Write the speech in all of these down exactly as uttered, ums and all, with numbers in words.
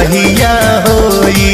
कहिया होई।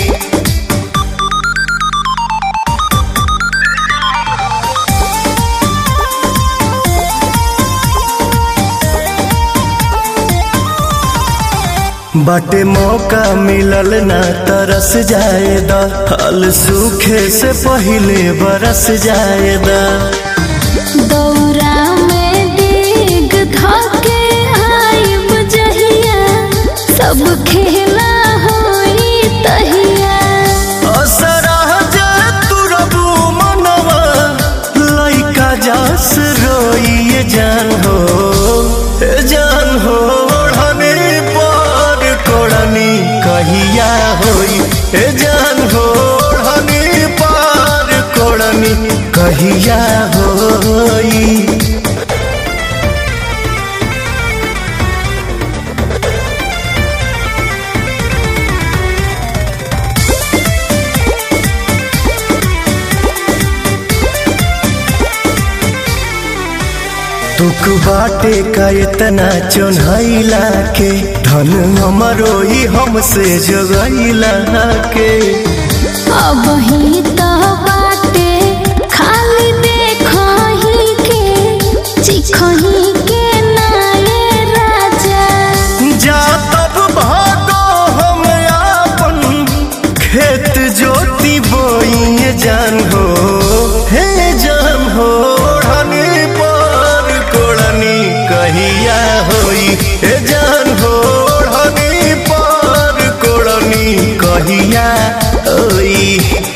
बाटे मौका मिलल ना तरस जाएदा, फल सूखे से पहिले बरस जाएदा। दौरा में डेग धके आइब जहिया, सब खेला होई तहिया। असरा जे तुरबू मनवा, लइका जस रोइए जान हो, ए जान हो। कहिया होई ए जान हो, ओढ़नी पार कोड़नी कहिया होई। तुक बाटे का इतना चोन्हैला के, धन हमरो ही हमसे जगैला के। अब ही तो बाटे खाली देखही के, चिखही के नाये राजा। जा तब भागो हम आपन खेत जोती बोइए जान हो, हे जान हो। कहिया होई ए जान हो, ओढ़नी पार कोड़नी कहिया होई।